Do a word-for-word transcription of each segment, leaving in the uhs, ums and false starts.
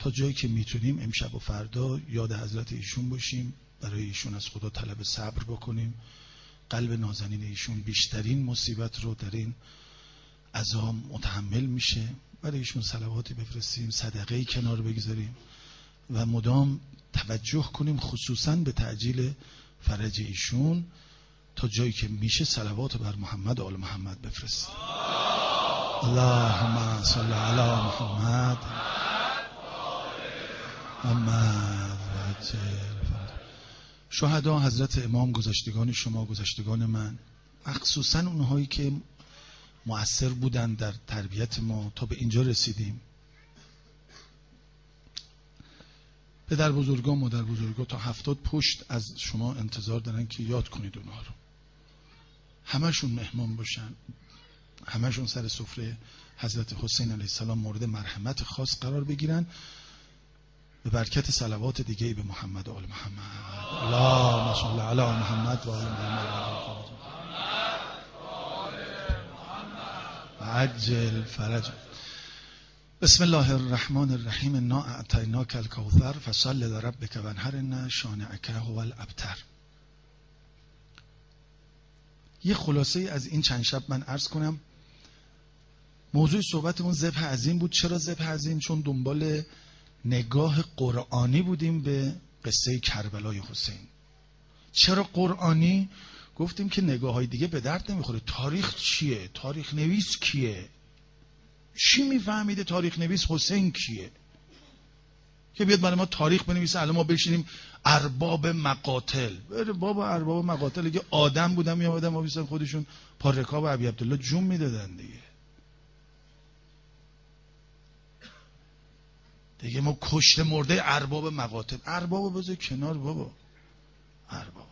تا جایی که میتونیم امشب و فردا یاد حضرت ایشون باشیم، برای ایشون از خدا طلب صبر بکنیم، قلب نازنین ایشون بیشترین مصیبت رو در این عزا متحمل میشه، برای ایشون صلواتی بفرستیم، صدقه‌ای کنار بگذاریم و مدام توجه کنیم خصوصا به تعجیل فرج ایشون، تا جایی که میشه صلوات بر محمد و آل محمد بفرستیم. اللهم صل علی محمد محمد شهدا، حضرت امام، گذشتگان شما، گذشتگان من، مخصوصا اونهایی که مؤثر بودن در تربیت ما تا به اینجا رسیدیم، پدر بزرگان، مادر بزرگان، تا هفتاد پشت از شما انتظار دارن که یاد کنید اونها رو، همشون مهمان باشن، همشون سر سفره حضرت حسین علیه السلام مورد مرحمت خاص قرار بگیرن، به برکت صلوات دیگه به محمد و آل محمد. اللهم صل علی محمد و آل محمد و عجل فرج. بسم الله الرحمن الرحیم. انا اعطیناک الکوثر فصل لربک وانحر ان شانئک هو الابتر. یه خلاصه از این چند شب من عرض کنم. موضوع صحبتمون ذبح عظیم بود. چرا ذبح عظیم؟ چون دنبال نگاه قرآنی بودیم به قصه کربلای حسین. چرا قرآنی؟ گفتیم که نگاه های دیگه به درد نمیخوره. تاریخ چیه؟ تاریخ نویس کیه؟ چی میفهمیده تاریخ نویس حسین کیه که بیاد برای ما تاریخ بنویسه الان ما بشینیم ارباب مقاتل؟ بره بابا، ارباب مقاتل اگه آدم بودن می آمدن ما بیسن خودشون پا رکاب ابی عبدالله جون میدادن دیگه. دیگه ما کشت مرده ارباب مقاتل. ارباب بذار کنار بابا. ارباب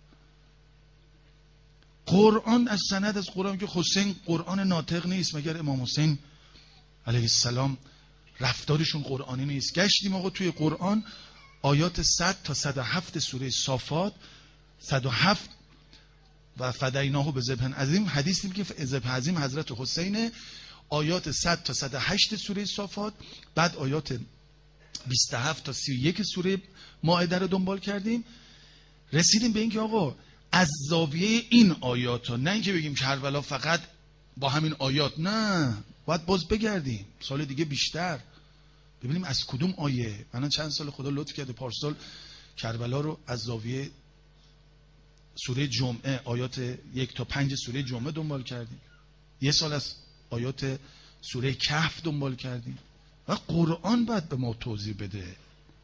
قرآن، از سند از قرآن که حسین قرآن ناطق نیست، مگر امام حسین علیه السلام رفتارشون قرآنی نیست. گشتیم آقا توی قرآن آیات صد تا صد و هفت سوره صافات، صد و هفت و فدیناه به ذبح عظیم، حدیثی که ذبح عظیم حضرت حسینه. آیات صد تا صد و هشت سوره صافات، بعد آیات بیست و هفت تا سی و یک سوره مائده رو دنبال کردیم. رسیدیم به این که آقا از زاویه این آیات ها، نه اینکه بگیم کربلا فقط با همین آیات، نه، باید باز بگردیم سال دیگه بیشتر ببینیم از کدوم آیه. من چند سال خدا لطف کرده پارسال کربلا رو از زاویه سوره جمعه، آیات یک تا پنج سوره جمعه دنبال کردیم. یه سال از آیات سوره کهف دنبال کردیم و قرآن باید به ما توضیح بده.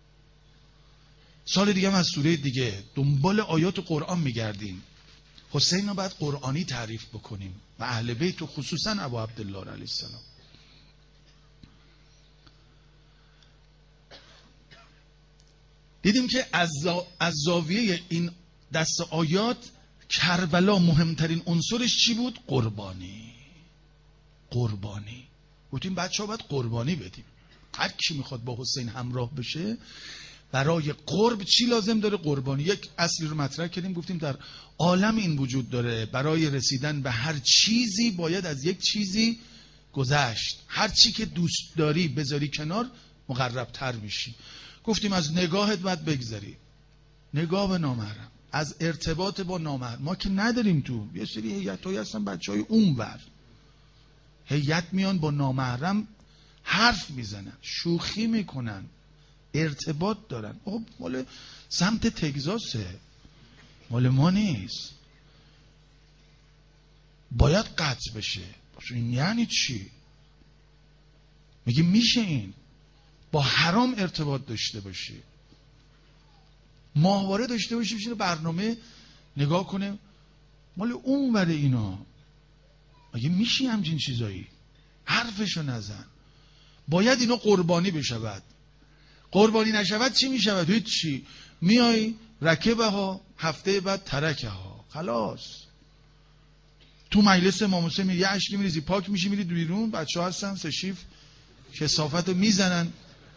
سال دیگه هم از سوره دیگه دنبال آیات قرآن میگردیم. حسین رو باید قرآنی تعریف بکنیم و اهل بیت و خصوصا ابو عبدالله علیه السلام. دیدیم که از, زا... از زاویه این دست آیات کربلا مهمترین عنصرش چی بود؟ قربانی. قربانی. گفتیم بچه ها باید قربانی بدیم. هر کی میخواد با حسین همراه بشه برای قرب چی لازم داره؟ قربانی. یک اصلی رو مطرح کردیم، گفتیم در عالم این وجود داره، برای رسیدن به هر چیزی باید از یک چیزی گذشت. هر چی که دوست داری بذاری کنار مقرب تر میشی. گفتیم از نگاهت باید بگذاری، نگاه به نامحرم، از ارتباط با نامحرم. ما که نداریم تو یه سری هیئت‌هایی هستن بچه های اونور، هیئت میان با نامحرم حرف میزنن، شوخی میکنن، ارتباط دارن. خب مال سمت تگزاسه، مال ما نیست، باید قطع بشه. یعنی چی؟ میگه میشه این با حرام ارتباط داشته باشه، ماهواره داشته باشه، بشه برنامه نگاه کنه مال اون وره اینا. میگه میشه همچین چیزایی؟ حرفشو نزن. باید اینا قربانی بشود. قربانی نشود چی میشود؟ هیچ چی. میای رکبه ها، هفته بعد ترکه ها، خلاص. تو مجلس امام حسین میری یه اشکی میریزی پاک میشی میری بیرون، بچه ها هستن سه شیف کثافت رو میزنن،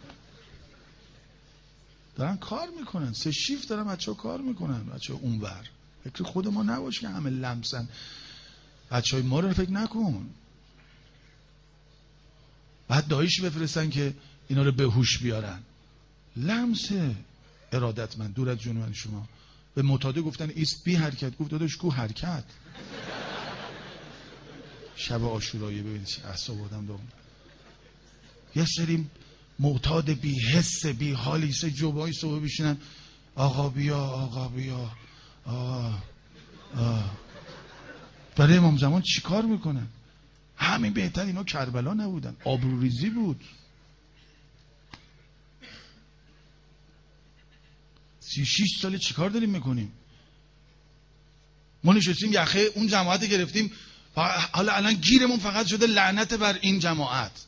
دارن کار میکنن، سه شیف دارن بچه ها کار میکنن. بچه ها اونور فکر خود ما نباش که همه لمسن، بچه های ما رو فکر نکن. بعد دایش بفرستن که اینا رو به هوش بیارن. لمس ارادتمند دور از جون من شما. به معتاده گفتن ایست بی حرکت، گفت داداش کو حرکت. شب عاشورایی ببینید چه اعصاب آدم دارم. یه سری معتاد بی حس بی حالی سه جوبای صبح بشینن آقا بیا آقا بیا آه آه. برای امام زمان چی کار میکنن؟ همین بهتر اینا کربلا نبودن، آبروریزی بود. سی شیش ساله چی کار داریم میکنیم؟ ما نشستیم یخه اون جماعت گرفتیم، حالا الان گیرمون فقط شده لعنت بر این جماعت.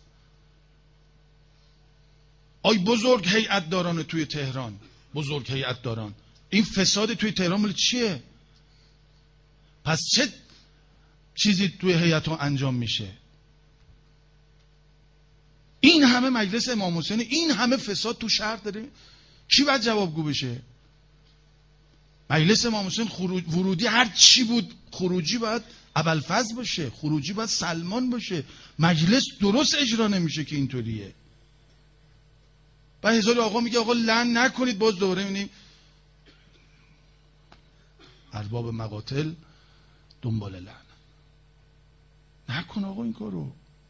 آی بزرگ هیئت داران توی تهران، بزرگ هیئت داران، این فساد توی تهران مال چیه؟ پس چه چیزی توی هیئت ها انجام میشه؟ این همه مجلس امام حسین، این همه فساد تو شهر داره، کی باید جوابگو بشه؟ مجلس امام حسین خروج ورودی هر چی بود، خروجی باید ابوالفضل باشه، خروجی باید سلمان باشه. مجلس درست اجرا نمیشه که اینطوریه. بعد هزار آقا میگه آقا لعن نکنید، باز دوباره میبینیم ارباب مقاتل دنبال لعن. نکن آقا این کارو.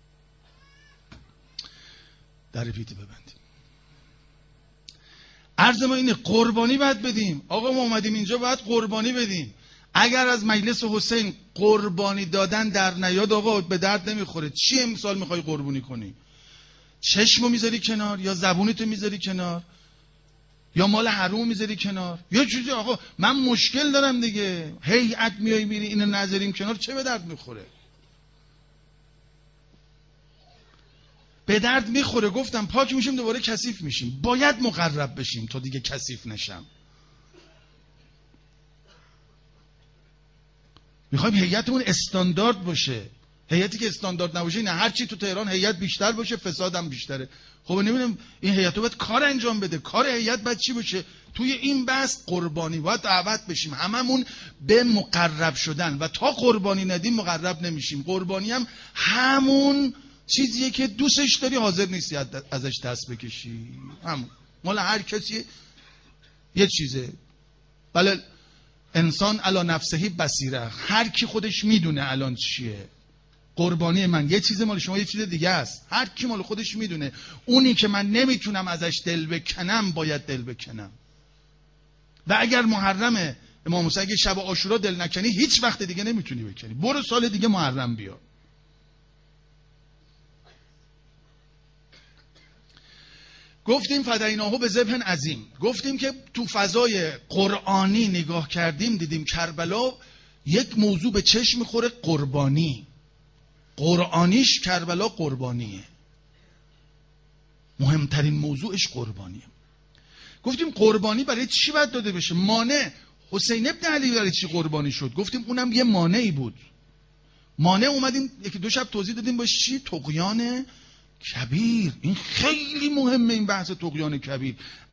در پیتی ببندیم. عرض ما اینه قربانی باید بدیم. آقا ما اومدیم اینجا باید قربانی بدیم. اگر از مجلس حسین قربانی دادن در نیاد آقا به درد نمیخوره. چی امسال میخوای قربانی کنی؟ چشمو میذاری کنار یا زبونتو میذاری کنار یا مال حروم میذاری کنار یا چیزی؟ آقا من مشکل دارم دیگه، هیئت میای میری اینو نذاریم کنار، چه به درد میخوره؟ به درد میخوره. گفتم پاک میشیم دوباره کثیف میشیم. باید مقرب بشیم تا دیگه کثیف نشم. میخوایم هیئتمون استاندارد باشه. هیئتی که استاندارد نباشه نه، هر چی تو تهران هیئت بیشتر باشه فسادم بیشتره. خب نمیدونم این هیئت باید کار انجام بده. کار هیئت باید چی باشه؟ توی این بحث قربانی باید دعوت بشیم هممون به مقرب شدن، و تا قربانی ندیم مقرب نمیشیم. قربانی هم همون چیزیه که دوستش داری حاضر نیستی ازش دست بکشی. همون مال هر کسی یه چیزه. بله انسان علی نفسه بصیره، هر کی خودش میدونه الان چیه. قربانی من یه چیز، مال شما یه چیز دیگه است. هر کی مال خودش میدونه. اونی که من نمیتونم ازش دل بکنم باید دل بکنم. و اگر محرم امام حسین اگه شب عاشورا دل نکنی هیچ وقت دیگه نمیتونی بکنی. برو سال دیگه محرم بیا. گفتیم فدیناهو به ذبح عظیم. گفتیم که تو فضای قرآنی نگاه کردیم دیدیم کربلا یک موضوع به چشم میخوره، قربانی. قرآنیش کربلا قربانیه. مهمترین موضوعش قربانیه. گفتیم قربانی برای چی باید داده بشه؟ مانع حسین ابن علی برای چی قربانی شد؟ گفتیم اونم یه مانعی بود. مانع اومدیم یکی دو شب توضیح دادیم باشه چی؟ طغیان کبیر. این خیلی مهمه، این بحث طغیان کبیر.